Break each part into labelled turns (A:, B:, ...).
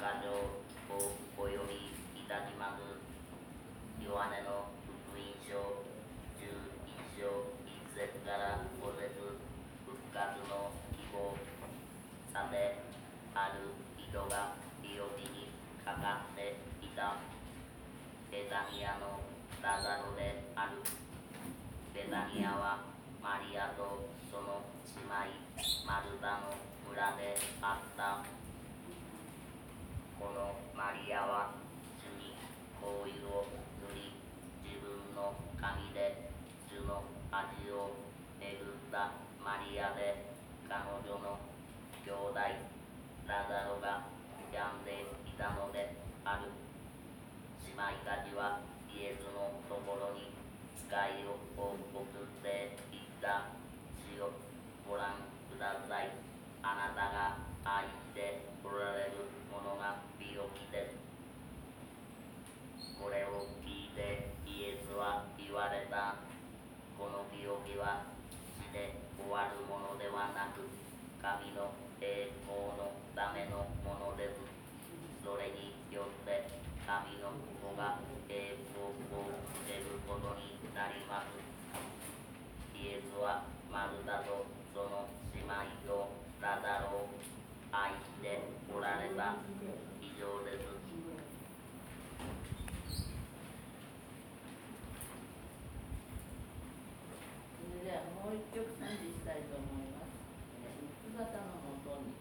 A: 過剰をお読みいたします。ヨハネの福音書11章1節から5節、復活の希望。さて、ある人が病気にかかっていた。ベタニアのラザロである。ベタニアはマリアとその姉妹マルタの村であった。このマリアは主に香油を塗り、自分の髪で主の味を巡ったマリアで、彼女の兄弟ラザロが病んでいたのである。姉妹たちはイエスのところに使いを送っていった。主よ、ご覧ください。あなたが愛しておられる者が病気です。これを聞いてイエスは言われた。この病気は死で終わるものではなく、神の栄光のためのものです。それによって神の子が栄光を受けることになります。イエスはマルタとその姉妹とラザロを愛しておられた。以上です。
B: それではもう一曲賛美したいと思います。三つ葉のもとに。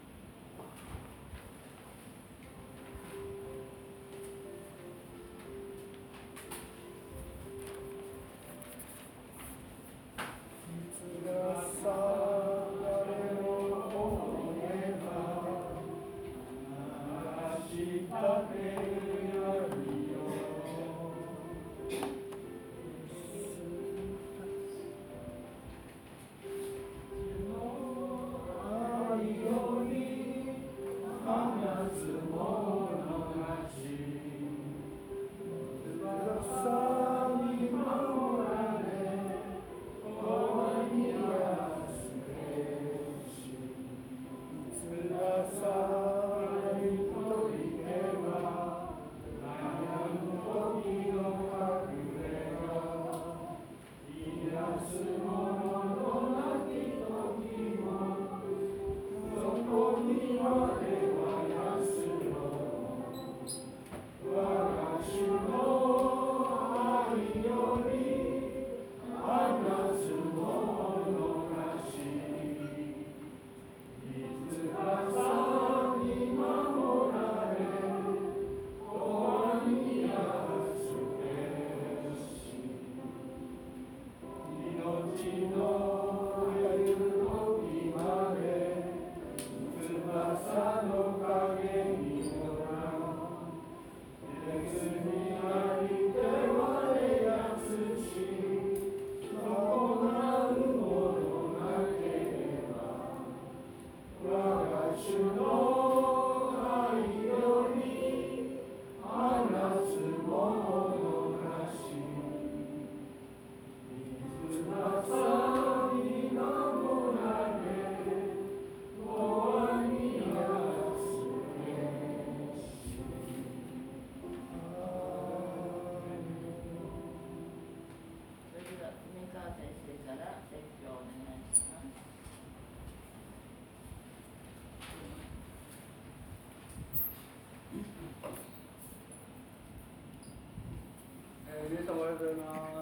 C: 皆様おはようございます。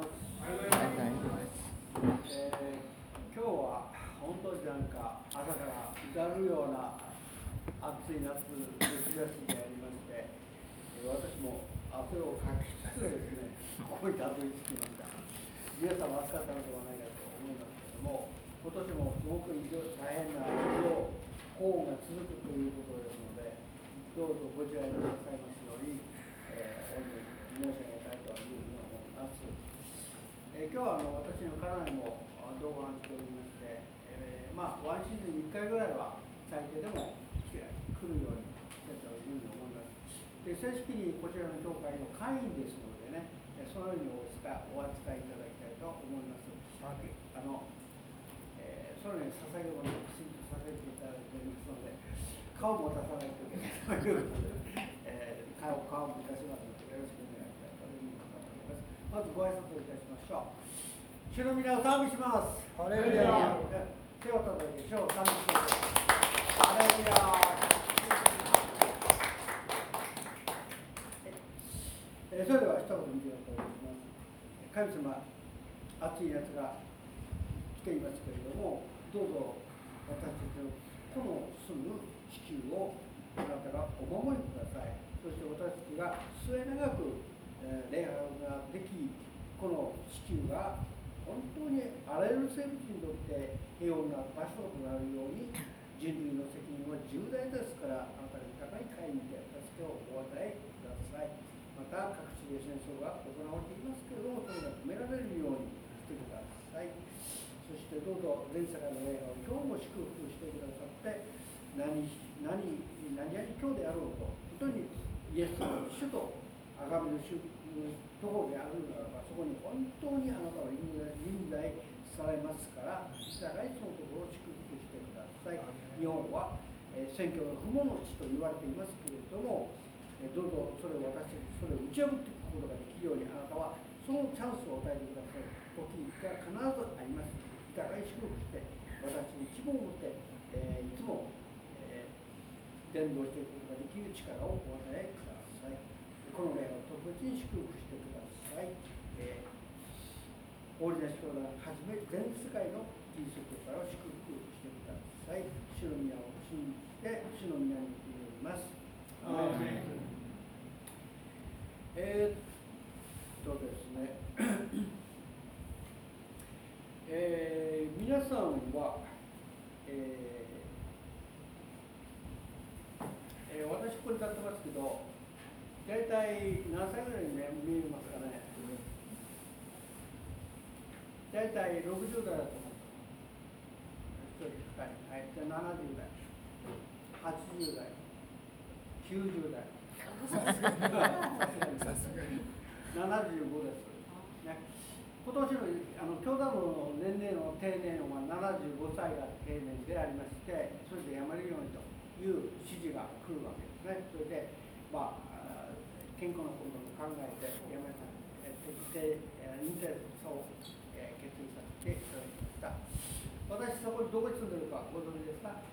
C: 今日は本当になんか朝から至るような暑い夏の日差しでありまして、私も汗をかきつつですね、ここにたどり着きました。皆さんも暑かったのではないかと思いますけれども、今年もすごく大変な高温が続くということですので、どうぞご自愛くださいますように、申し上げたいというふうに思います。今日は私の家内も同伴しておりまして、ワンシーズンに1回ぐらいは最低でも来るようにしてというふうに思います。で、正式にこちらの教会の会員ですのでね、そのようにお扱いいただきたいと思います。そのように捧げ物をきちんとさせていただいておりますので、顔も出さないといけないということで、 さようかもいたしますので、よろしくお願いしたいというふうに思います。まずご挨拶をいたしましょう。主の皆を賛美します。
D: ハレルヤ。
C: 手を叩いて主を賛美します。ハレルヤ。それでは一言見ていただきます。神様、暑い夏が来ていますけれども、どうぞ私たちのこの住む地球をあなたがお守りください。そして私たちが末永く礼拝ができ、この地球が本当にあらゆる生物にとって平穏な場所となるように、人類の責任は重大ですから、あなたが高い会議で助けをお与えください。また各地で戦争が行われていますけれども、それが止められるようにしてください。そしてどうぞ全世界の礼拝を今日も祝福してくださって、何々今日であろうと、本当にイエスの主と崇める主のところであるならば、そこに本当にあなたは臨在されますから、互いそのところを祝福してください。日本は選挙の不毛の地と言われていますけれども、どうぞそれを私たちそれを打ち破っていくことができるように、あなたはそのチャンスを与えてくださる時が必ずあります。互い祝福して、私に希望を持って、いつも、伝道していくことができる力をお与えください。この礼を特別に祝福してください。オーリナス教団をはじめ全世界のキリスト教会を祝福してください。主の皆を信じて、主の皆に祈ります。ですね、皆さんは、私ここに立ってますけど、大体何歳ぐらいに見えますかね。大体60代だと思う。一人2人、はい、じゃあ70代、80代、90代。75です。ね、今年の教団の年齢の定年は75歳が定年でありまして、それで辞めるようにという指示が来るわけですね。それで、健康なことを考えて辞めた、引退を決意させていただきました。私、そこにどこに住んでるかご存知ですか？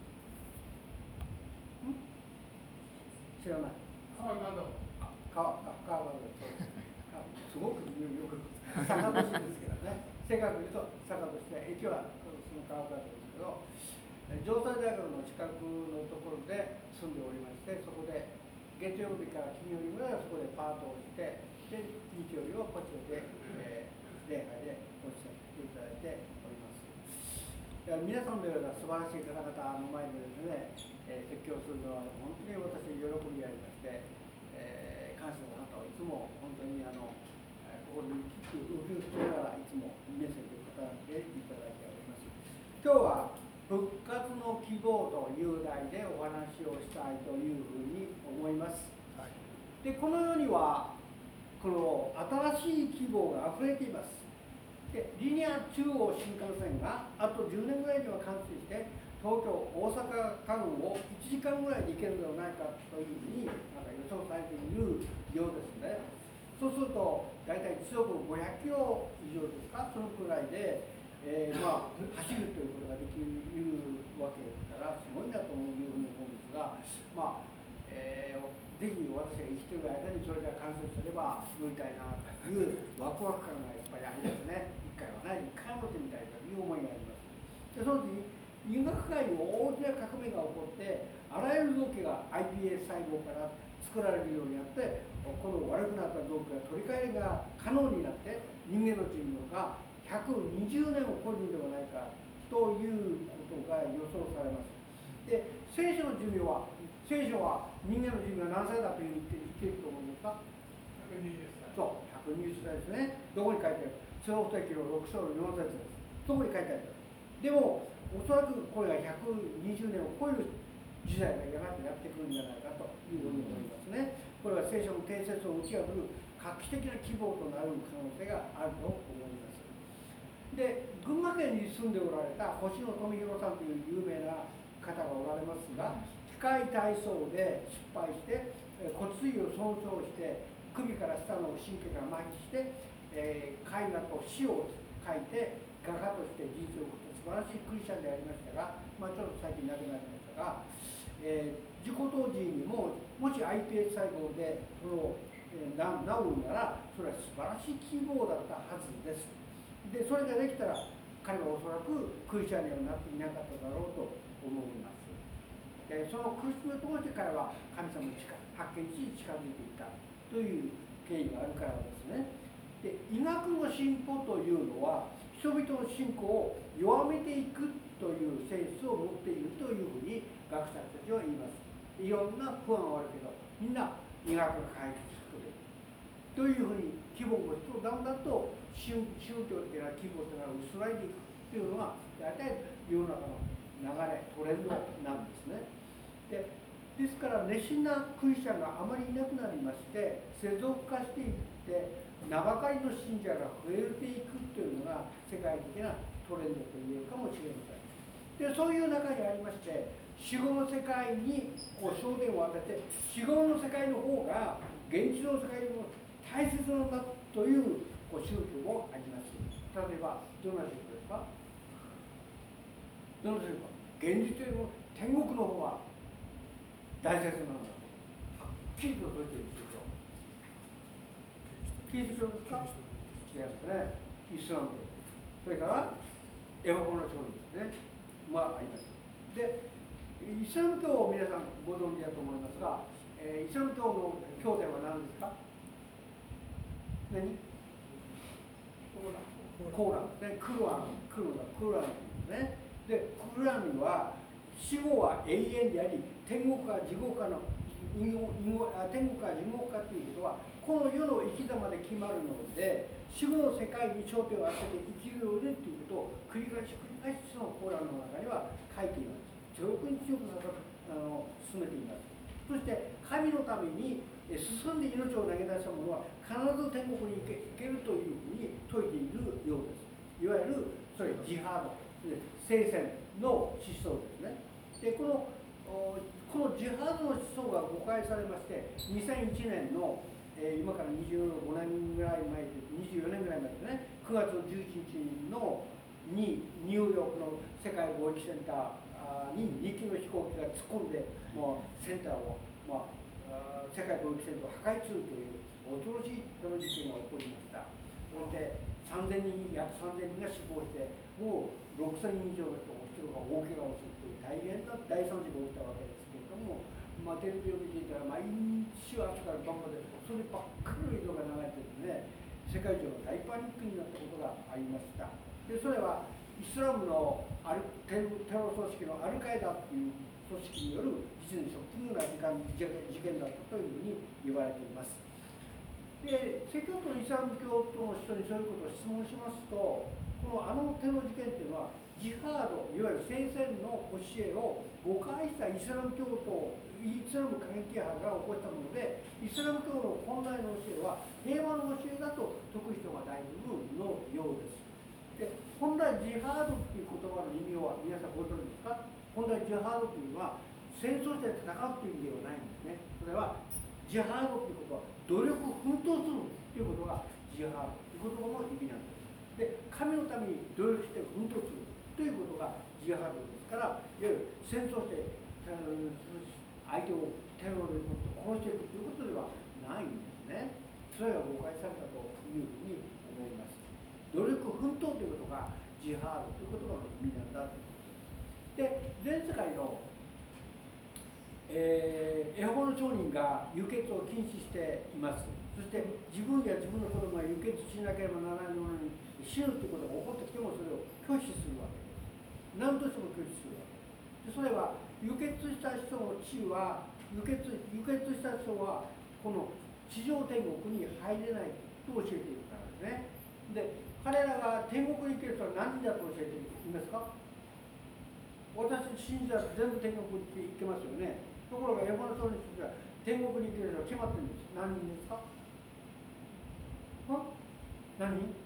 C: 知らない。川場すごくよく坂戸市ですけどね、正確に言うと坂戸市で、駅はその川場ですけど、城西大学の近くのところで住んでおりまして、そこで月曜日から金曜日ぐらいはそこでパートをして、で日曜日はこちらで、礼拝でご一緒していただいております。皆さんのような素晴らしい方々の前でですね、説教するのは本当に私喜びがありまして、感謝のあなたをいつも本当にここに受けながらいつもメッセージを語っていただいております。今日は復活の希望という題でお話をしたいというふうに思います。はい、でこの世にはこの新しい希望があふれています。でリニア中央新幹線があと10年ぐらいには完成して東京大阪間を1時間ぐらいで行けるのではないかというふうに予想されているようですね。そうすると大体時速500キロ以上ですか、そのくらいで、走るということができるわけですから、すごいなというふうに思うんですが、ぜひ私が生きている間にそれが完成すれば乗りたいなというワクワク感がやっぱりありますね。一回はない、一回乗ってみたいという思いがあります。でその時医学界に大きな革命が起こって、あらゆる臓器が iPS 細胞から作られるようになって、この悪くなった臓器が取り替えが可能になって、人間の寿命が120年を超えるのではないかということが予想されます。で、聖書の寿命は、聖書は人間の寿命は何歳だというふうに言っていると思うんですか？120歳。そう、120歳ですね。どこに書いてある？聖書記の6章の4節です。そこに書いてある。でも、おそらくこれが120年を超える時代がやがてやってくるんじゃないかというふうに思いますね。これは聖書の定説を打ち破る画期的な希望となる可能性があると思います。で、群馬県に住んでおられた星野富弘さんという有名な方がおられますが、 械体操で失敗して、骨髄を損傷して首から下の神経が麻痺して、絵画と詩を書いて画家として技術を送った素晴らしいクリスチャンでありましたが、ちょっと最近亡くなりましたが、事故当時にももし iPS 細胞でその、治るならそれは素晴らしい希望だったはずです。でそれができたら彼はおそらくクリスチャンにはなっていなかっただろうと思います。でその苦しみを通して彼は神様に発見し近づいていったという経緯があるからですね。で医学の進歩というのは人々の信仰を弱めていくという性質を持っているというふうに学者たちは言います。いろんな不安はあるけどみんな医学が解決するというふうに規模を持つとだんだんと宗教的な規模というのが薄らいでいくというのが大体世の中の流れトレンドなんですね。ですから熱心なクリスチャンがあまりいなくなりまして世俗化していって名ばかりの信者が増えていくというのが世界的なトレンドと言えるかもしれません。でそういう中にありまして死後の世界に焦点を当てて死後の世界の方が現実の世界よりも大切なのだという宗教もあります。例えばどんな宗教ですか？どんな宗教？現実よりも天国の方が大切なのだとはっきりと説いている宗教。キリスト教ですか？違いますね。イスラム教。それからエホバの証人ですね。あります。で、イスラム教を皆さんご存知だと思いますが、イスラム教の経典は何ですか？何？コーランですね。クルアンですね。で、クルアンには死後は永遠であり、天国か地獄かの天国か地獄かということはこの世の生き様で決まるので死後の世界に焦点を当てて生きるようにということを繰り返しそのコーランの中には書いています。強く進めています。そして神のために進んで命を投げ出した者は必ず天国に行けるというふうに説いているようです。いわゆるそれジハード聖戦の思想ですね。でこのジハードの思想が誤解されまして2001年の、今から25年ぐらい前で24年ぐらい前ですね9月11日のにニューヨークの世界貿易センターに2機の飛行機が突っ込んでもうセンターを、世界貿易センターを破壊するという恐ろしい事件が起こりました。そして約3000人が死亡してもう6000人以上の人が大怪我をするという大変な大惨事が起きたわけですけれども、テレビを見ていたら毎日朝から晩までそればっかりの映像が流れてですね世界中の大パニックになったことがありました。でそれはイスラムのテロ組織のアルカイダという組織による実にショッキングな事件だったというふうに言われています。で説教とイスラム教徒の人にそういうことを質問しますとあのテロ事件というのはジハードいわゆる聖戦の教えを誤解したイスラム教徒イスラム過激派が起こしたものでイスラム教の本来の教えは平和の教えだと説く人が大部分のようです。で本来ジハードという言葉の意味は皆さんご存知ですか？本来ジハードというのは戦争して戦うという意味ではないんですね。それはジハードということは努力奮闘するということがジハードという言葉の意味なんです。で神のために努力して奮闘するということがジハードですから、いわゆる戦争して相手をテロで殺していくということではないんですね。それが誤解されたというふうに思います。努力奮闘ということがジハードという言葉の意味なんだと。で全世界のエホバの証人が輸血を禁止しています。そして自分や自分の子供が輸血しなければならないものに死ぬということが起こってきてもそれを拒否するわけです。何としても拒否するわけです。それは輸血した人の血は輸血した人はこの地上天国に入れないと教えているからですね。で彼らが天国に行ける人は何人だと教えていますか？私信者は全部天国に行けますよね。ところがエホバの証人には天国に行ける人は決まってるんです。何人ですか？何人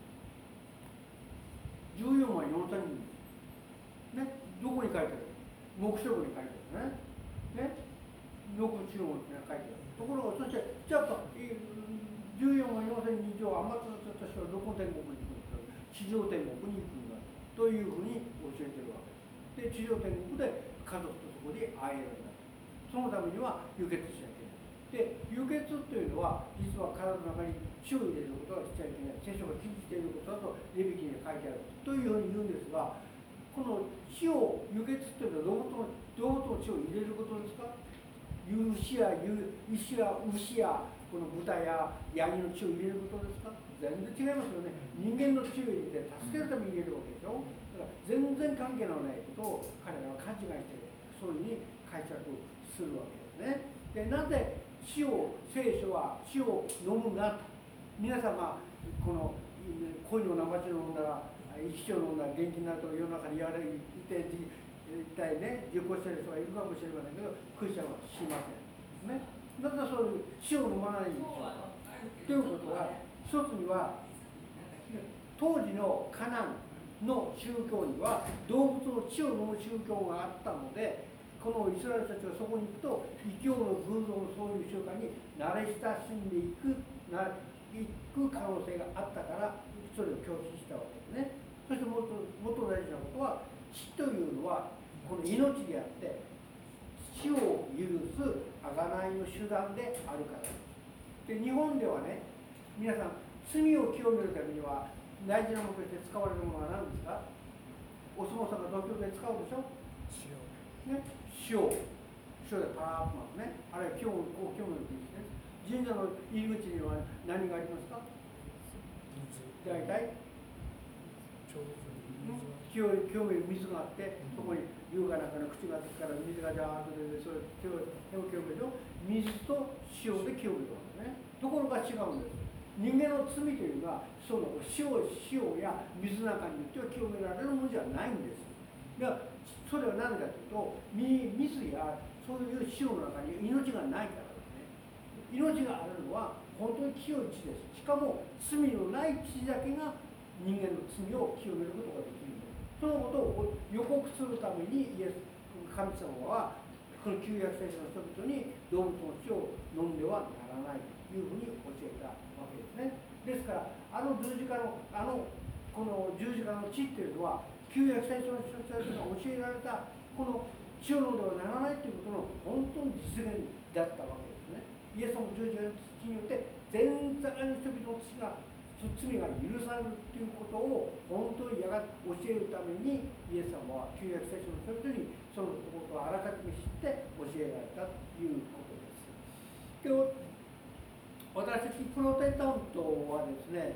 C: ?14万4千人です。ね、どこに書いてある？黙示録に書いてあるね。 ね、残る注文って書いてある。ところが、そして、じゃあ、14万4000人以上、余ったとしたらどこの天国に行くんだと、地上天国に行くんだというふうに教えてるわけです。で、地上天国で家族とそこで会えるんだ。そのためには輸血しなきゃいけない。で、輸血というのは、実は体の中に血を入れることはしちゃいけない。聖書が禁じていることだと、レビキに書いてあるというふうに言うんですが、この血を、輸血というのは動物の血を入れることですか？牛や牛や牛やこの豚やヤギの血を入れることですか？全然違いますよね。人間の血を入れて助けるために入れるわけでしょ。だから全然関係のないことを彼らは勘違いして、そういうふうに解釈するわけですね。で、なぜ聖書は死を飲むなと。皆様、この恋の生血を飲んだら、一生飲んだら元気になると世の中に言われて一体ね、受講している人がいるかもしれませんけど、クリスチャンはしません。ね。なぜそういう死を飲まないんでしょうか。ということは、一つには、当時のカナンの宗教には動物の血を飲む宗教があったので、このイスラエルたちがそこに行くと、異教の偶像のそういう習慣に慣れ親しんでいく可能性があったから、それを強調したわけですね。そしてもっと大事なことは、死というのはこの命であって、死を許す贖いの手段であるからです。で、日本ではね、皆さん、罪を清めるためには大事なものとして使われるものは何ですか？お相撲さんが土俵で使うでしょ？ね、塩でパーッとますね。あれは清めるといいですね。神社の入り口には何がありますか？大体清める水があって、そこに優雅な中の口がつくから水がジャーッと出て、それを清めるでしょ。水と塩で清めるわけね。ところが違うんです。人間の罪というのは、その塩や水の中によっては清められるものじゃないんです。だからそれは何かというと、水やそういう塩の中に命がないからですね。命があるのは本当に清い血です。しかも罪のない血だけが人間の罪を清めることができるんです。そのことを予告するために神様はこの旧約聖書の人々に動物の血を飲んではならないというふうに教えたわけですね。ですから十字架のこの十字架の血っていうのは、旧約聖書の人たちが教えられたこの血を飲んではならないということの本当に実現だったわけですね。イエス様の十字架の血によって全世界の人々の罪が許されるということを本当に教えるために、イエス様は旧約聖書の人々にそのことをあらかじめ知って教えられたということです。で、私たちプロテスタントはですね、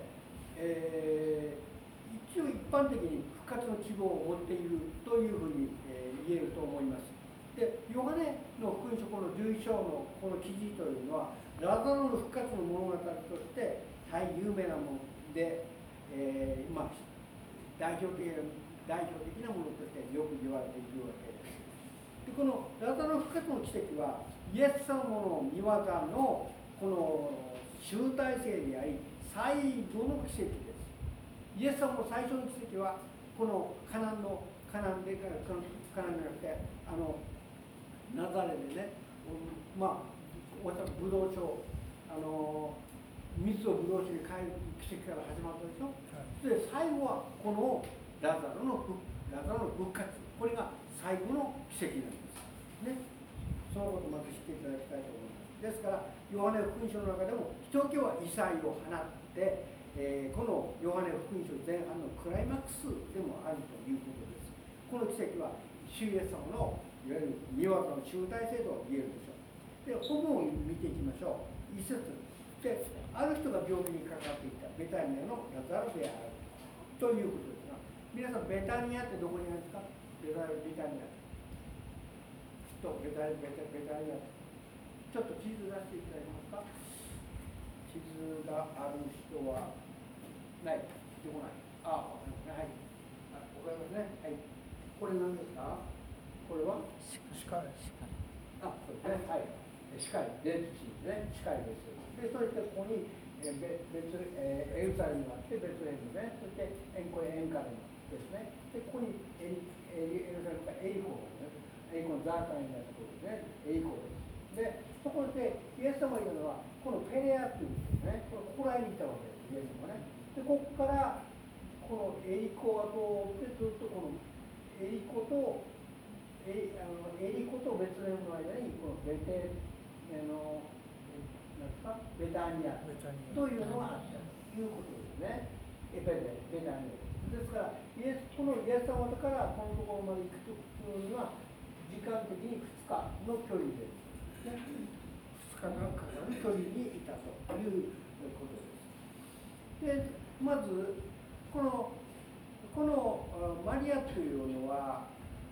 C: 一応一般的に復活の希望を持っているというふうに、言えると思います。で、ヨハネの福音書この11章のこの記事というのは、ラザロの復活の物語として大変有名なもので、代表的なものとしてよく言われているわけです。で、このラザロの復活の奇跡は、イエス様の御業のこの集大成であり、最後の奇跡です。イエス様の最初の奇跡は、このカナンじゃなくて、ナザレでね、ブドウ酒、水をブドウ酒に変える奇跡から始まったでしょ。で、最後はこのラザロの復活、これが最後の奇跡なんですね。そのことをまず知っていただきたいと思います。ですから、ヨハネ福音書の中でも、ひときわ異彩を放って、このヨハネ福音書前半のクライマックスでもあるということです。この奇跡は、主イエス様のいわゆる御業の集大成と言えるでしょう。で、本文を見ていきましょう。一節で、ある人が病気にかかっていたベタニアのラザロであるということですが、皆さん、ベタニアってどこにあるんですか？ベタニア。ベタニア。ちょっと地図出していただけますか？地図がある人はない。出てこない。はい。わかりますね。はい。これ何ですか？これは
D: 鹿。
C: そうですね。はい。鹿、レッチですね。鹿です。で、そしてここにエルサレムがあって、ベツレヘムですね。そしてこれエンカレムですね。で、ここにエルサレムかエリコですね。エこのザータになるところで、栄光です。で、そこでイエス様が言うのは、このペレアっていうんですね、ここら辺にいたわけです、イエス様がね。で、ここからこの栄光を通ってずっとこの栄光とエリコとベツレヘムの間にこのなんですかベタニアというのがあったということですね。ベタニアですからこのイエス様からこのところまで行くというには時間的に2日の距離です、ね、2日間かかる距離にいたということです。でまずこのマリアというのは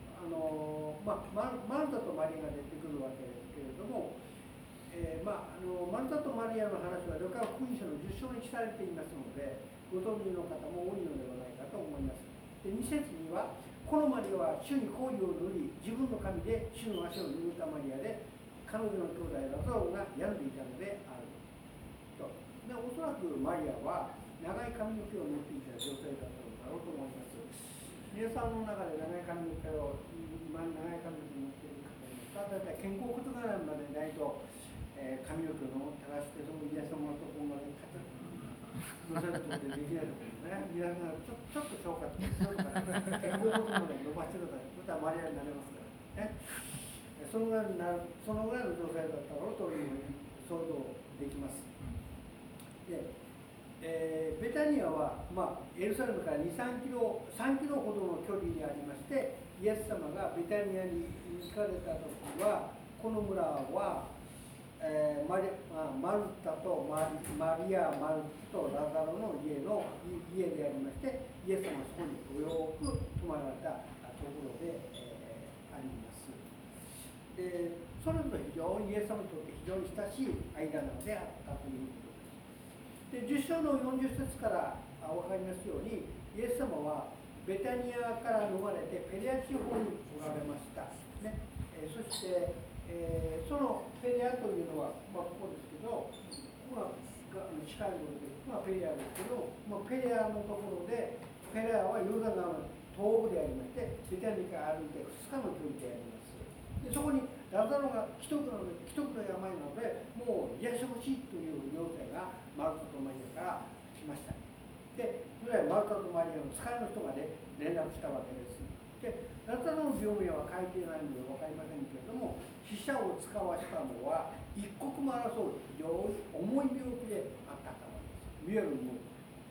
C: マルタとマリアが出てくるわけですけれども、マルタとマリアの話はルカ福音書の10章に記されていますので、ご存知の方も多いのではないかと思います。で2節には、このマリアは主に香料を塗り、自分の髪で主の足を拭ったマリアで、彼女の兄弟ラザロが病んでいたのであると。でおそらくマリアは長い髪の毛を持っていた女性だったのだろうと思います。皆さんの中で長い髪の毛を長い髪の毛を持っている方いますか？だいたい肩甲骨ぐらいまでないと、髪の毛を垂らしてそのイエス様のところまで乗せることできないところですね。皆さんちょっと小か肩甲骨まで伸ばしてください。そしたらマリアになれますからね。そのぐらいの状態だったろうというふうに想像できます。でベタニアは、エルサレムから2、3キロほどの距離にありまして、イエス様がベタニアに行かれたときは、この村は、マルタとマリア、マルタとラザロの家でありまして、イエス様はそこにごよく泊まられたところで、あります。でそれぞれ非常にイエス様にとって非常に親しい間なのであったということで10章の40節から分かりますように、イエス様はベタニアから逃れてペレア地方におられました、ねそして、そのペレアというのは、ここですけど、ここが近いので、ペレアですけど、ペレアのところで、ペレアはヨルダン川の東部でありまして、ベタニアから歩いて2日の距離であります。でそこにラザロが既得の病なので、もう癒してほしいという要請がマルタとマリアから来ました。で、それはマルタとマリアの使いの人がね、連絡したわけです。で、ラザロの病名は書いていないので分かりませんけれども、死者を使わしたのは一刻も争う非常に重い病気であったからです。いわゆるもう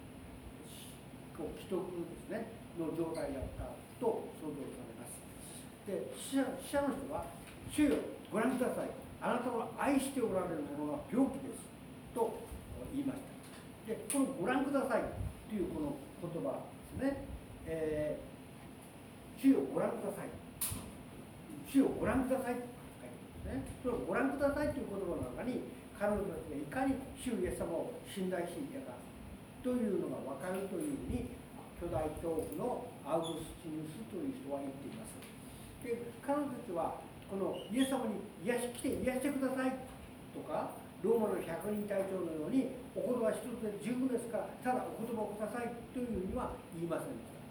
C: 既得ですね、の状態だったと想像されます。で、死者の人は、主よ、ご覧ください。あなたの愛しておられるものは病気です。と言いました。で、このご覧くださいというこの言葉ですね。主よ、ご覧ください。主よ、ご覧くださいと書いてあるんですね。そのご覧くださいという言葉の中に、彼女たちがいかに主イエス様を信頼していたかというのが分かるというふうに、巨大教父のアウグスティヌスという人は言っています。で彼女たちはこのイエス様に来て癒してくださいとか、ローマの100人隊長のようにお言葉一つで十分ですから、ただお言葉をくださいというふうには言いませんでした。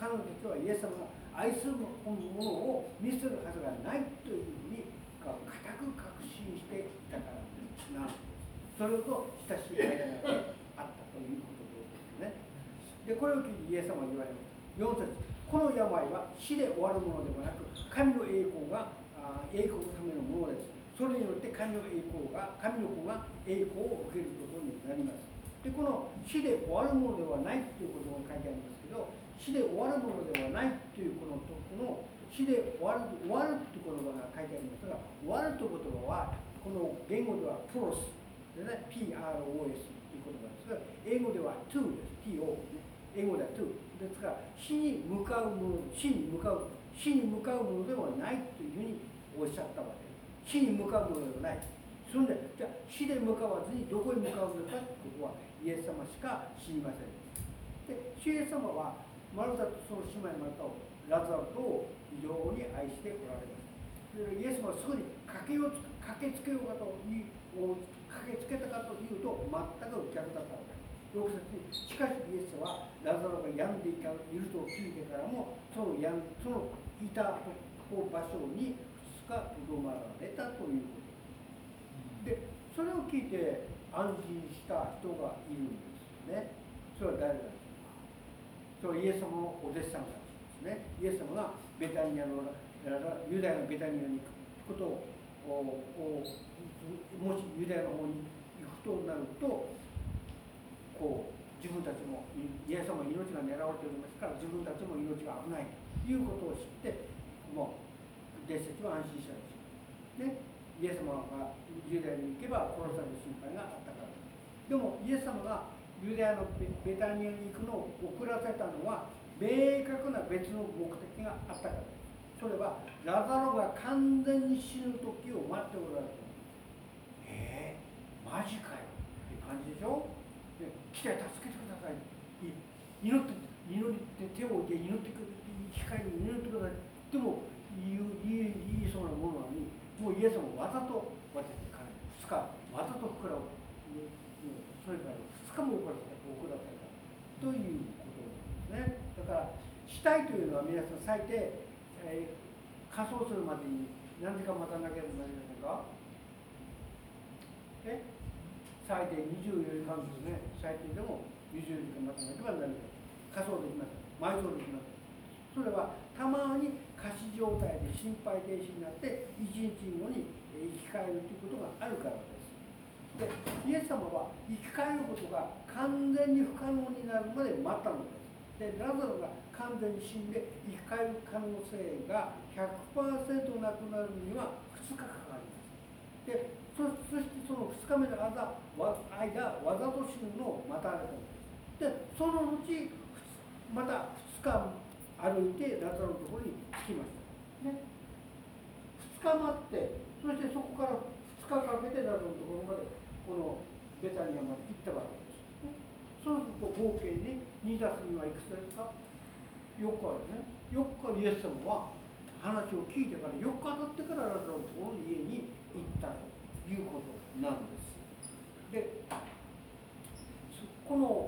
C: 彼女たちはイエス様が愛するものを見せるはずがないというふうに固く確信していたからなんです。それほど親しい間柄であったということですね。でこれを聞いてイエス様は言われます。4節、この病は死で終わるものではなく、神の栄光のためのものです。それによって神の子が栄光を受けることになります。でこの死で終わるものではないということが書いてありますけど、死で終わるものではないというこの死で終わるという言葉が書いてありますが、終わるという言葉はこの言語ではプロスでね、PROS という言葉ですが、英語では to です。PO ね。英語では to ですから、死に向かうものではないというふうにおっしゃったわけです。死に向かうものではない。それで、じゃあ死で向かわずにどこに向かうのかということはイエス様しか知りません。で、主イエス様はマルタとその姉妹マルタをラザロとを非常に愛しておられます。でイエス様はすぐに駆けつけようかと駆けつけたかというと全く逆だったわけです。6節に、しかしイエスはラザロが病んでいると聞いてからも、そのいた場所に2 がとどまられたということで、それを聞いて安心した人がいるんですよね。それは誰だとか、それはイエス様のお弟子さんたちですね。イエス様がベタニアのユダヤのベタニアに行くことをもしユダヤの方に行くとなると、こう自分たちもイエス様の命が狙われておりますから、自分たちも命が危ないということを知って、もう弟子たちは安心したんですよ。ね、イエス様がユダヤに行けば殺される心配があったからです。でもイエス様がユダヤのベタニアに行くのを遅らせたのは明確な別の目的があったからです。それはラザロが完全に死ぬ時を待っておられた。マジかよって感じでしょ。で、来て助けてください、祈って手を置いて祈ってくれ、機会に祈ってください。でも言いそうなものなのに、もうイエス様わざと渡っていかない。2日わざと膨らむ。それから2日も遅らせたということなんですね。だから死体というのは皆さん最低、火葬するまでに何時間待たなければなりませんか。最低24時間ですね。最低でも24時間待たなければなりません。火葬できます。埋葬できます。それはたまに仮死状態で心肺停止になって1日後に生き返るということがあるからです。で、イエス様は生き返ることが完全に不可能になるまで待ったのです。で、ラザロが完全に死んで生き返る可能性が 100% なくなるには2日かかります。で、そしてその2日目の間、わざと死ぬのを待たれたのです。で、その後、また2日歩いてラザロのところに着きました。ね、2日待って、そしてそこから2日かけてラザロのところまで、このベタニアまで行ったわけです。ね、そうすると合計に2たす2はいくつですか。4日ですね。4日イエス様は話を聞いてから4日経ってからラザロのところの家に行ったということなんです。で、この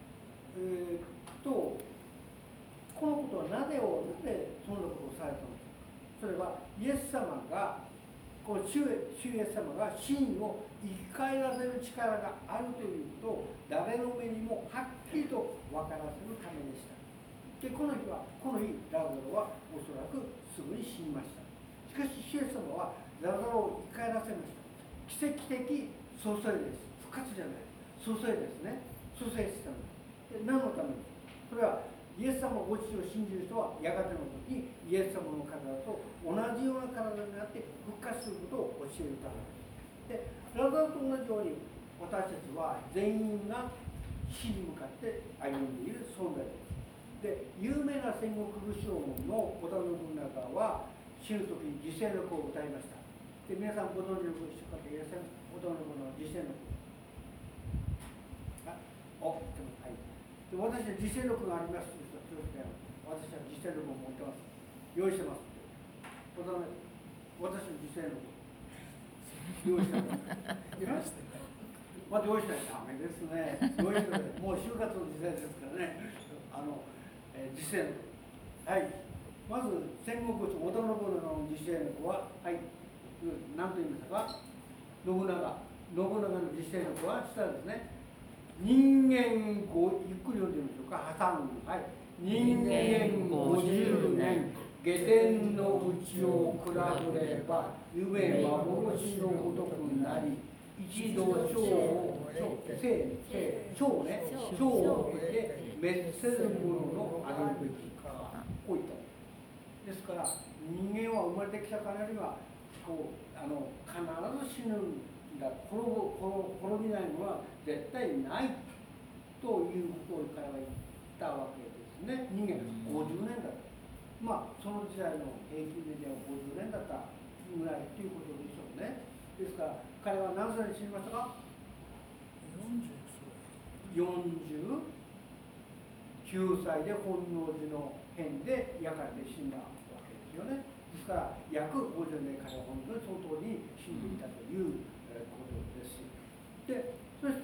C: このことはなぜそんなことをされたのか。それはイエス様がこの主イエス様が死人を生き返らせる力があるということを誰の目にもはっきりと分からせるためでした。で、この日ラザロはおそらくすぐに死にました。しかし主イエス様はラザロを生き返らせました。奇跡的蘇生です。復活じゃない。蘇生ですね。蘇生したのです。何のために。それはイエス様ご父を信じる人はやがての時にイエス様の体と同じような体になって復活することを教えるためです。で、ラザロと同じように私たちは全員が死に向かって歩んでいる存在です。で、有名な戦国武将の織田信長は死ぬ時に自世録を歌いました。で、皆さんご存知の方いらっしゃいます。織田信長の自世録。はい。で、私は自世録がありますという人は気をつけない。私は自世録を持ってます。用意してます。私の自世録。用意してます。まだ用意しないとダメですね。用意してない。もう就活の時代ですからね。自世録。はい。まず、戦国武将、織田信長の自世録は、はい。何と言いましたか。信長の自世録は下ですね。人間ゆっくり読んでみましょうか。挟んで、はい。人間50年、下天の内を比べれば、夢幻のごとくなり、一度章を得て滅せるもののあるべきか。こういった。ですから、人間は生まれてきたからには、必ず死ぬんだ。滅びないのは絶対ないということから言ったわけですね。人間50年だった。まあその時代の平均年齢は50年だったぐらいということでしょうね。ですから彼は何歳で死にましたか。49歳で本能寺の変で焼かれて死んだわけですよね。ですから約50年彼は本当にその通りに死んでいたということです。で、そして、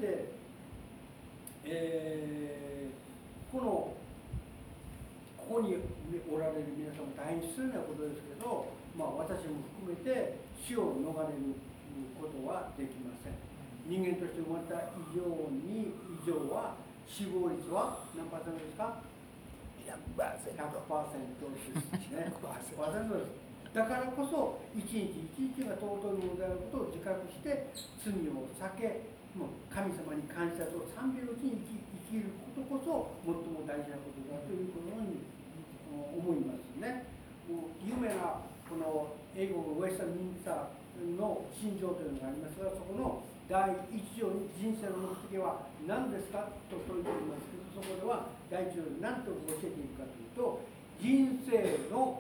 C: ここにおられる皆さんも大変失礼なことですけど、まあ、私も含めて死を逃れることはできません。人間として生まれた以上は死亡率は何パーセントですか？ 100% ですね。100%です。だからこそ一日一日が尊いものであることを自覚して罪を避け、もう神様に感謝と賛美のうちに生きることこそ最も大事なことだということに思いますね。もう有名なこの英語のウェスタミンスターの信条というのがありますが、そこの第一条に人生の目的は何ですかと問いていますけど、そこでは第一条に何と教えているかというと、人生の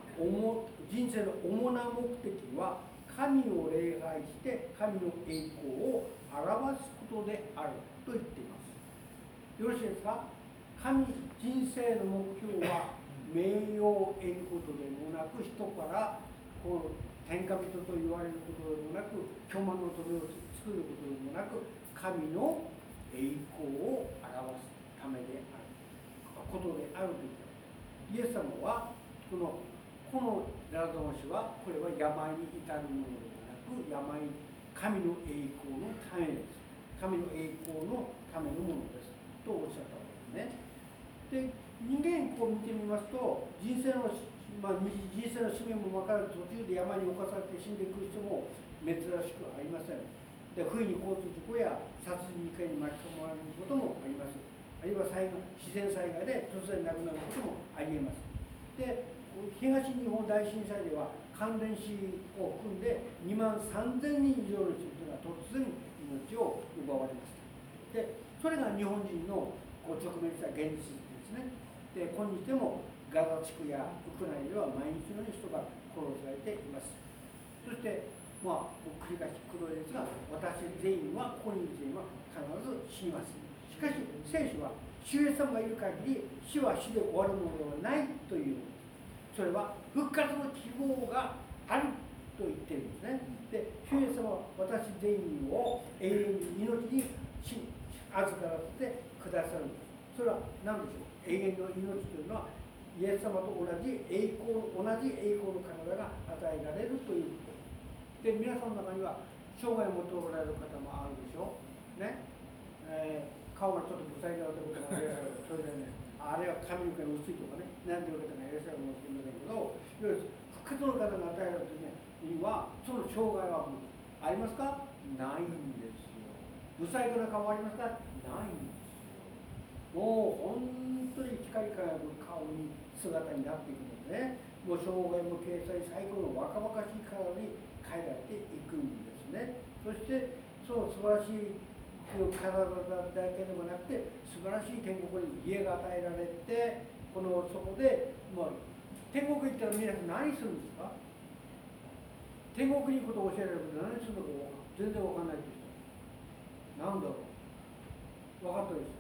C: 主な目的は神を礼拝して神の栄光を表すことであると言っています。よろしいですか？人生の目標は名誉を得ることでもなく、人からこう天下人と言われることでもなく、巨万の富を作ることでもなく、神の栄光を表すためであることであると言っています。イエス様はこのラザロスはこれは病に至るものではなく、神の栄光のためです。神の栄光のためのものですとおっしゃったわけですね。で、人間こう見てみますと、人生の使命も分からず途中で山に侵されて死んでいく人も珍しくありません。で、不意に交通事故や殺人事件に巻き込まれることもあります。あるいは自然災害で突然亡くなることもありえます。で、東日本大震災では関連死を含んで2万3000人以上の人が突然命を奪われました。で、それが日本人の直面した現実ですね。で、今日でもガザ地区やウクライナでは毎日のように人が殺されています。そして、繰り返し黒いですが、私全員は、ここにいる全員は必ず死にます。しかし、聖書は、主イエス様がいる限り、死は死で終わるものではないという。それは復活の希望があると言っているんですね。で、主イエス様は私全員を永遠に命に預からせてくださる。それは何でしょう。永遠の命というのはイエス様と同じ栄光の体が与えられるということで、皆さんの中には生涯を持っておられる方もあるでしょうね。顔がちょっと不細工なことがあればそれでね、あれは髪の毛が薄いとかね、なんていう方がいらっしゃるかもしれませんけど、いわゆる復活の方が与えられるときには、その障害はありますか？ないんですよ。不細工な顔ありますか？ないんですよ。もう本当に光り輝く顔に姿になっていくのでね、もう障害も掲載最高の若々しい体に変えられていくんですね。そしてその素晴らしい体だけでもなくて、素晴らしい天国に家が与えられて、そこで、天国行ったら皆さん何するんですか？天国に行くことを教えられること何するのか全然わかんないです。なんだろう、分かったです。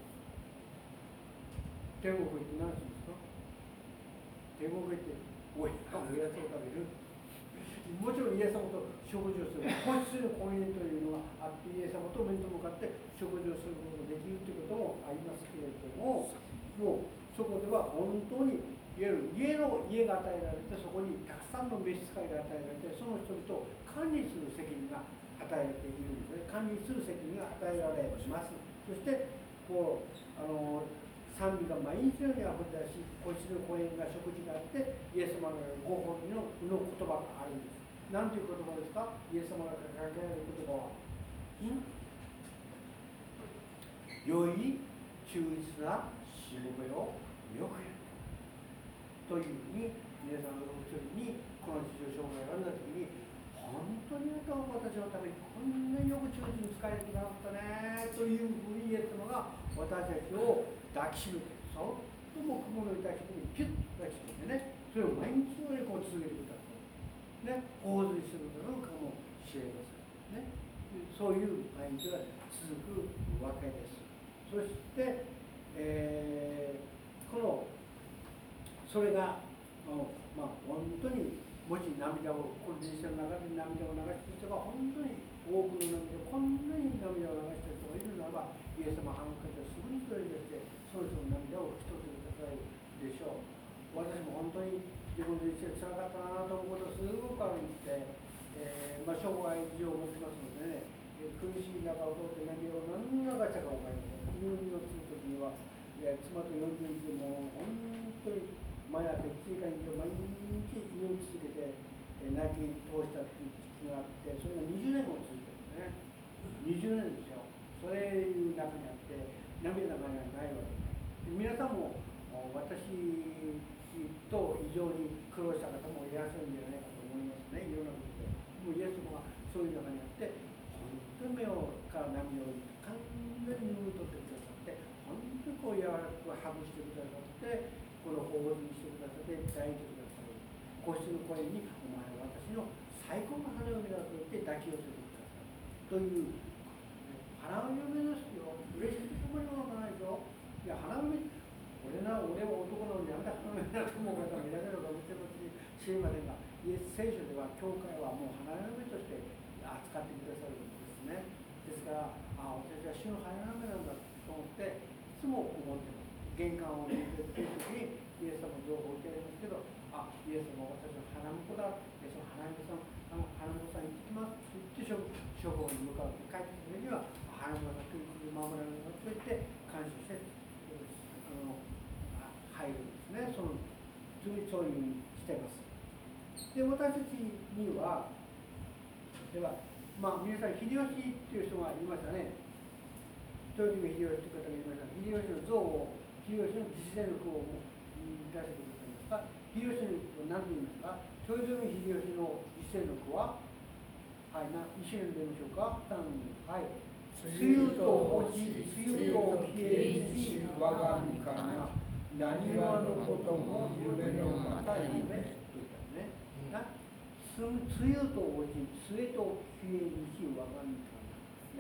C: 天国行って何するんですか？天国行っておやつを食べる。もちろんイエス様と食事をする。本質の婚姻というのがあって、イエス様と面と向かって食事をすることができるということもありますけれども、もうそこでは本当にいわゆる家が与えられて、そこにたくさんの召使いが与えられて、その人々を管理する責任が与えられているんですね。管理する責任が与えられます。そして賛美が毎日のようにあふれ出し、個室の講演が食事があって、イエス様のご本人の言葉があるんです。何という言葉ですか？イエス様がかけられる言葉は、良い忠実なしもべをよくやるというふうに、皆さんの一人にこの地上障害があるときに、本当にあなたは私のためにこんなによく忠実に使えてくださったねというふうにイエス様が私たちを抱きしめて、そっとも雲の抱きしめてピュッと抱きしめてね、それを毎日のように続けてください。ね、洪水するのかもしれませんね。そういう毎日が続くわけです。そして、それが本当にもし涙を、この人生の中で涙を流している人が本当に多くの涙、こんなに涙を流している人がいるならば、イエス様あの方はすぐに取り出して、その人の涙を拭き取ってくださいでしょう。私も本当に自分の人生つらかったなと思うことすごくあるんで、 事情を持ってますのでね、苦しい中を通って何を何がちゃか分かりません。入院をするときには、妻と40日でも本当に毎朝1時間以上毎日入院続けて泣き通したっていう時期があって、それが20年も続いてるんですね。20年ですよ。それいう中にあって涙がないわけで、皆さんも私と非常に苦労した方もいらっしゃるんじゃないかと思いますね。いろんなことでもうイエス様がそういう中にあって本当に目から涙を完全に拭い取ってくださって、本当にこう柔らかくハグしてくださって、この頬にしてくださって抱いてくださる。個室の声にお前は私の最高の花嫁だと言って抱き寄せてくださるという花嫁ですよ。嬉しいところがないでしょ。いや花嫁、俺は男なのにあんた花嫁だと思う方もいらっしゃるかもしれませんが、イエス聖書では教会はもう花嫁として扱ってくださるんですね。ですから、私は主の花嫁なんだと思っていつも思ってます。玄関を出てくるときにイエス様の情報を受けられますけど、イエス様は私の花婿だ、その花婿さん行ってきますって言って処方に向かって帰ってくるには花婿が来る守られると言って感謝して入るんですね。そういうふうにしてます。で、私たちには、では、皆さん、秀吉っていう人がいましたね。豊臣秀吉という方がいました。秀吉の像を、秀吉の実践力を出してくださいますか。秀吉の何て言いますか。豊臣秀吉の実践力は、一緒に出ましょうか。はい。梅雨と落ち、梅雨と冷えし、我が身から、何話のことも夢のまた夢と言ったね。梅雨と落ち、梅雨と冷えし、我が身から、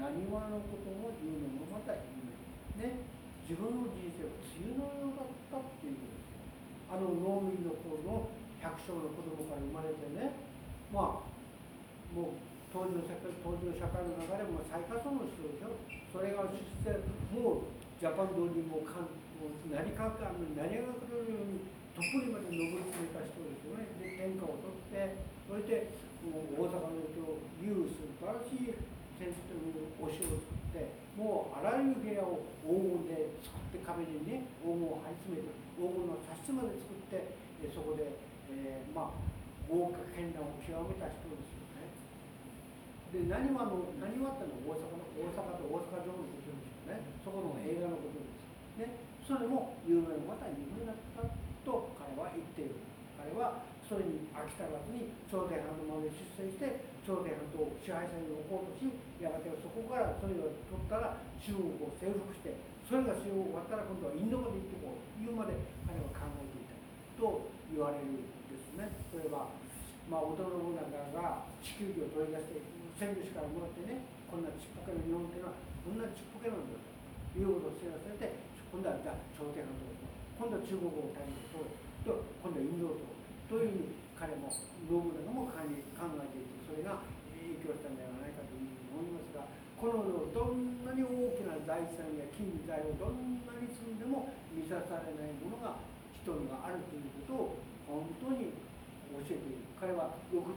C: 何話のことも夢のまた夢。ね。自分の人生は梅雨のようだったっていうことですよ。農民の頃の百姓の子供から生まれてね、もう当時の社会の流れも最下層の人でしょ。それが出世、もうジャパンドリーも何かが来るようにトップにまで上り詰めた人ですよね。で、天下を取って、それでもう大阪のいう素晴らしい先生のお城を作って、もうあらゆる部屋を黄金で作って壁にね、黄金を張り詰めて、黄金の茶室まで作って、そこで、豪華絢爛を極めた人ですよね。で、何話ってのは大阪と大阪城のことですよね。そこの映画のことです。ね、それも有名なまた有名だったと彼は言っている。彼はそれに飽き足らずに朝鮮半島まで出世して朝鮮半島を支配者に置こうとし、やがてそこからそれを取ったら中国を征服して、それが中国終わったら今度はインドまで行ってこうというまで彼は考えていたと言われるんですね。それは織田信長が地球儀を取り出して戦術からもらってね、こんなちっぽけな日本っていうのはこんなちっぽけなんだということを知らせて、今度はじゃあ朝鮮半島と、今度は中国を大陸と、今度はインドというふうに彼も信長も考えていて、それが影響したんではないかというふうに思いますが、この世どんなに大きな財産や金財をどんなに積んでも満たされないものが人にはあるということを本当に教えている。彼は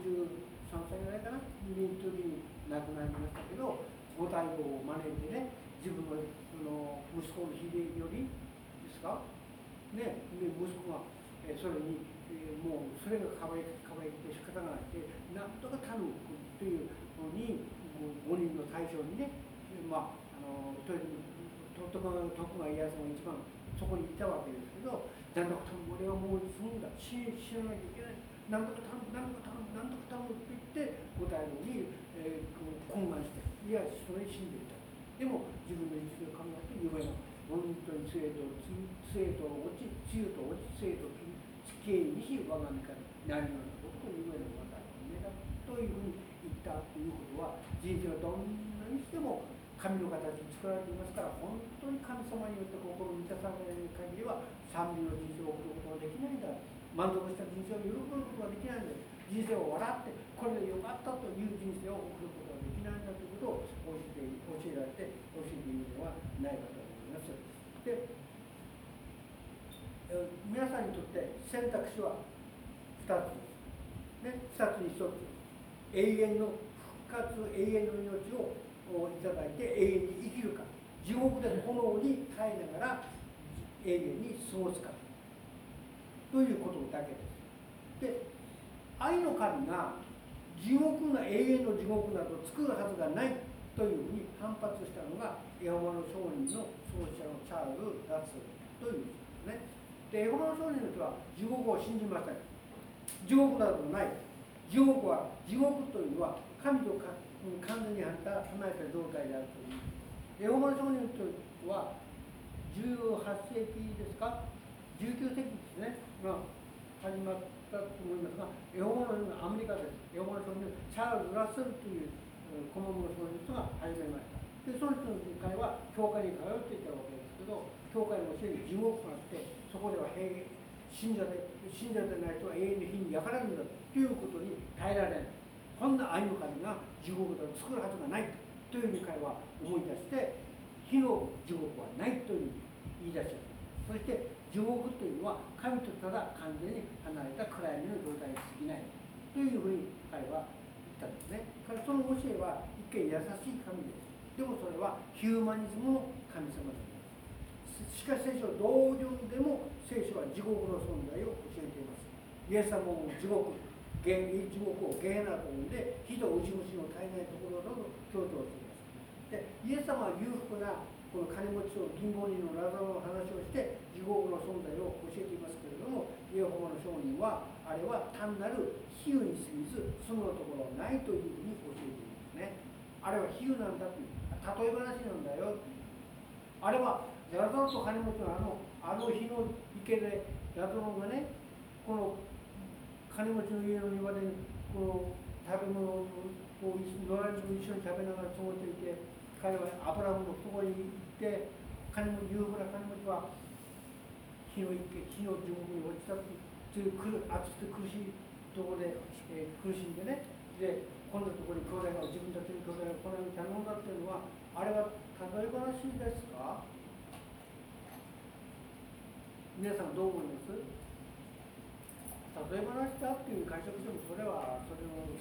C: 63歳ぐらいかな、に亡くなりましたけど、五大老を招いてね、自分の息子の秀頼ですかね、で息子がそれにもうそれがかわいくて仕方がないで、なんとか頼むというのに5人の大将にね、徳川家康が一番そこにいたわけですけど、なんとか頼む、俺はもう死ぬんだ、死ななきゃいけない、なんとか頼むって言って五大老に懇願して、いやそれ死んでいた。でも自分の意識を考えて夢の本当に杖と落ち、杖と杖と敬意にし我が身から何をのことを夢のまた夢だというふうに言ったということは、人生はどんなにしても神の形に作られていますから、本当に神様によって心を満たされない限りは賛美の人生を送ることができないんだ。満足した人生を喜ぶことができないんだ。人生を笑ってこれでよかったという人生を送ることができないんだということを教えられて教えているのではないかと思います。で、皆さんにとって選択肢は2つです。ね、2つに1つ。永遠の活永遠の命をいただいて永遠に生きるか、地獄で炎に耐えながら永遠に過ごすかということだけです。で、愛の神が地獄な永遠の地獄など作るはずがないというふうに反発したのがエホバの証人の創始者のチャール・ラッセルという人ですね。で、エホバの証人の人は地獄を信じません。地獄などない。地獄というのは神と完全に離れた状態であるという。エホバの証人の人は18世紀ですか19世紀ですねが始まったと思いますが、エホバの証人のアメリカです。エホバの証人のチャールズ・ラッセルという小物の証人の人が始めました。で、その人の彼は教会に通っていたわけですけど、教会の教えに地獄があって、そこでは信者でない人は永遠に火に焼かれるんだということに耐えられない。こんな愛の神が地獄を作るはずがないというふうに彼は思い出して、火の地獄はないという言い出した。そして地獄というのは神とただ完全に離れた暗闇の状態に過ぎないというふうに彼は言ったんですね。その教えは一見優しい神です。でもそれはヒューマニズムの神様です。しかし聖書同順でも聖書は地獄の存在を教えています。イエス様も地獄をゲヘナと呼んで、火とウジ虫の絶えないところなど強調しています。で、イエス様は裕福なこの金持ちと貧乏人のラザロの話をして地獄の存在を教えていますけれども、イエホバの証人はあれは単なる比喩に過ぎず住むところはないというふうに教えているんですね。あれは比喩なんだという、例え話なんだよ。あれはラザロと金持ちのあの日の池でラザロがね、この金持ちの家の庭でこの食べ物を野良犬と一緒に食べながら過ごしていて、彼はアブラハムのところに行って、裕福な金持ちは火の地獄に落ちたという熱くて苦しいところで、苦しんでね、でこんなところに兄弟が自分たちの兄弟がこのように頼んだっていうのは、あれは例え話ですか？皆さんどう思います？例え話だっていう解釈でもそれは自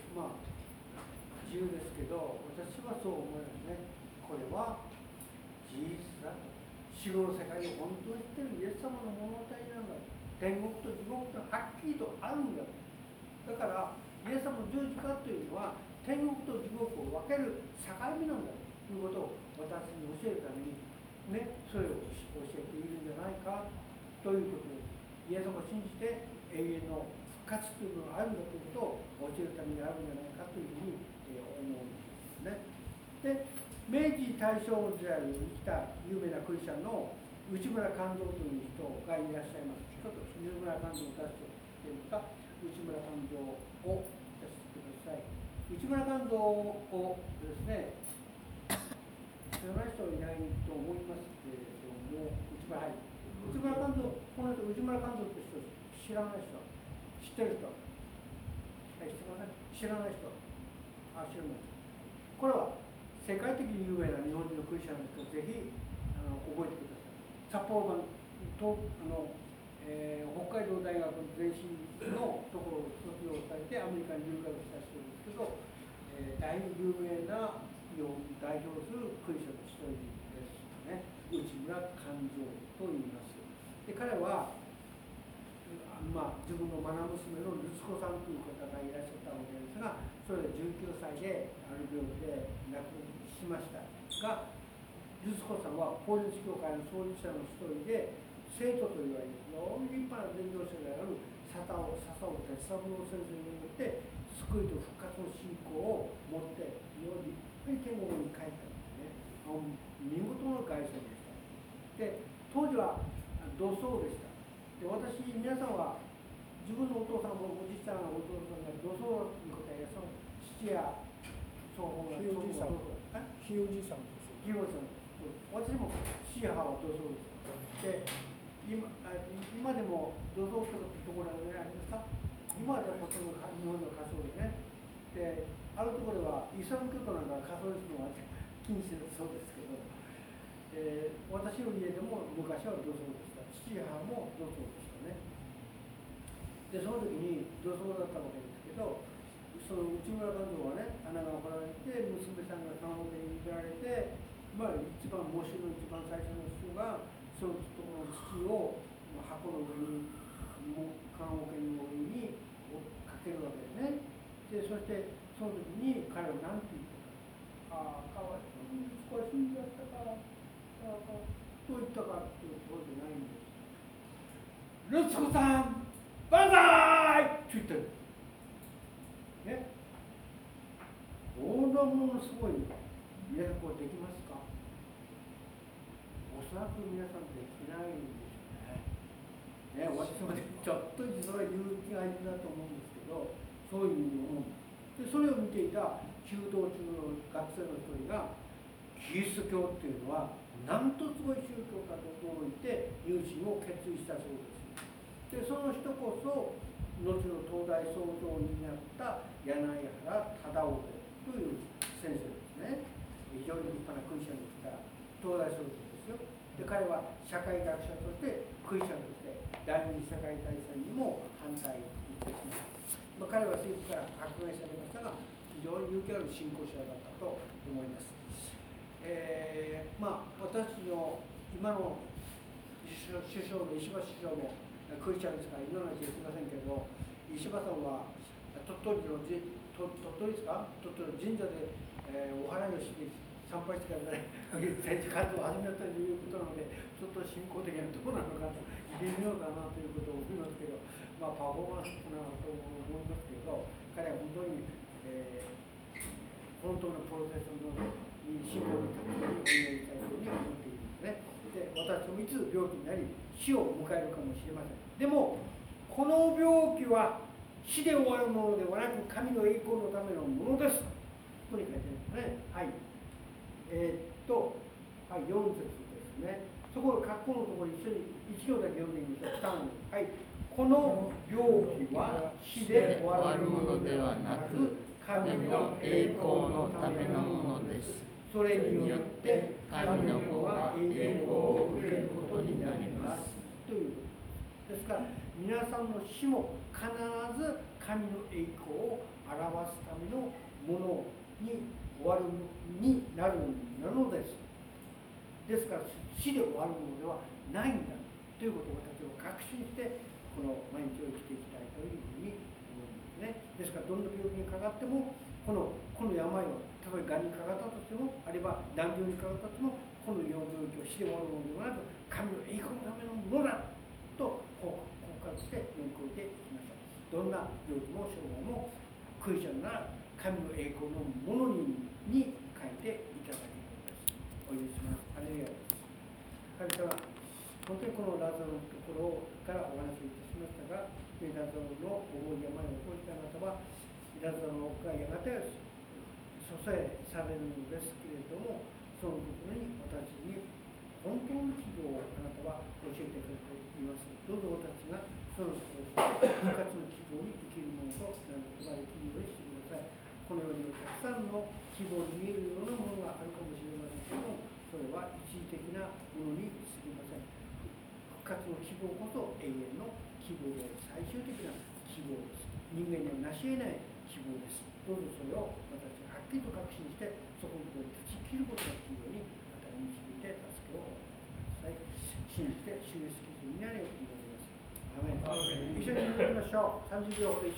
C: 由ですけど、私はそう思いますね。これは事実だと。死後の世界を本当に知っているイエス様の物語なんだ。天国と地獄がはっきりとあるんだ。だからイエス様の十字架というのは天国と地獄を分ける境目なんだということを私に教えるためにね、それを教えているんじゃないかということです。イエス様を信じて永遠の復活というのがあるんだということを教えるためにあるんじゃないかというふうに思うんですね。で、明治大正の時代に生きた有名なクリスチャンの内村勘三という人がいらっしゃいます。ちょっと内村勘三を出しているか、内村勘三を出してください。内村勘三をですね、知らない人はいないと思いますけれども、内村勘三、この人、内村勘三という人、知らない人、知ってる人、知らない人、知らない。これは世界的に有名な日本人のクリスチャンの人、ぜひ覚えてください。札幌版と北海道大学前身のところを卒業されてアメリカに留学した人ですけど、大変有名な日本を代表するクリスチャンの一人ですね。内村勘三と言います。で、彼は自分の愛娘の律子さんという方がいらっしゃったわけですが、それが19歳である病気で亡くしましたが、律子さんは法律協会の創立者の一人で、生徒と言われる非常に立派な伝道者である笹尾哲三郎先生によって救いと復活の信仰を持って非常に立派に天国に帰ったんですね。見事な外装でした。で、当時は土葬でした。で、皆さんは自分のお父さんもおじいちゃんお父さんが土葬ということは、その父や祖母がひいおじいさんです。私も父や母は土葬です。で、今でも土葬というところがありますか？今ではほとんど日本の火葬ですね。で、あるところではイスラム教徒なんか火葬するのは禁止だそうですけど、私の家でも昔は土葬でした。父や母も土葬でしたね。で、その時に土葬だったわけですけど、 その内村勘定はね、穴が掘られて、娘さんが棺桶に入れられて、まあ、一番喪主の一番最初の人が、そのところの土を箱の上に、棺桶の上にかけるわけですね。で、そして、その時に彼は何て言ったか、ああ、かわいそうに、息子は死んじゃったから、どう言ったかっていうところじゃないんです。ルツコさん、万歳って言ってる。ね。こんなものすごい、皆さんこれできますか？おそらく皆さんできないんでしょうね。私もね、ちょっとそれは勇気がいるなと思うんですけど、そういうふうに思うんです。で、それを見ていた弓道中の学生の一人が、キリスト教っていうのは、なんとすごい宗教かと驚いて入信を決意したそうです。で、その人こそ、後の東大総長になった柳原忠夫という先生ですね。非常に立派なクリスチャンでした東大総長ですよ。で、彼は社会学者としてクリスチャンとして第二次世界大戦にも反対してしまう。彼は政府から迫害されましたが、非常に勇気ある信仰者だったと思います。まあ、私の今の首相の石破首相もクリスチャンですから、いろんな話はしませんけれど、石破さんは鳥取ですか、鳥取の神社で、お祓いをして参拝してからね、政治活動を始めたということなので、ちょっと信仰的にはどうなのかと見てみようかなということを思いますけど、まあ、パフォーマンスなと思いますけど、彼は本当に、本当のプロテスタントに信仰のためにお祈りしたいというふうに思っているんですね。で、私もいつ病気になり死を迎えるかもしれません。でもこの病気は死で終わるものではなく、神の栄光のためのものです。ここに書いてあるんですね。はい。はい、4節ですね。そこの括弧のところに一緒に1行だけ読んでみましょう。はい。この病気は死で終わるものではなく、神の栄光のためのものです。それによって神の子は栄光を受けることになります。ということですから、皆さんの死も必ず神の栄光を表すためのものに終わるになるのです。ですから、死で終わるものではないんだということを私は確信して、この毎日を生きていきたいというふうに思うんですね。ですから、どんな病気にかかっても、この病は、例えばがんにかかったとしても、あるいは難病にかかったとしても、この病気を死で終わるものではなく、神の栄光のためのものだと告白して乗り越えていきましょう。どんな病気も障害も、クリスチャンなら神の栄光のものに変えていただけるのです。お許しします。ハレルヤです。神様、本当にこのラザロのところからお話をいたしましたが、ラザロの重い病を起こしたあなたは、ラザロがやがて蘇生されるのですけれども、そのところに私に本当の希望をあなたは教えてくれています。どうぞ私がその復活の希望に生きるものとなることができるようにしてください。このようにたくさんの希望に見えるようなものがあるかもしれませんけども、それは一時的なものに過ぎません。復活の希望こそ永遠の希望であり、最終的な希望です。人間には成し得ない希望です。どうぞそれを私ははっきりと確信して、そこに立ち切ることができるようにまた導いて助けをください。信じて主イエスキリストになれようと祈ります。アーメン。一緒に祈りましょう。30秒ほど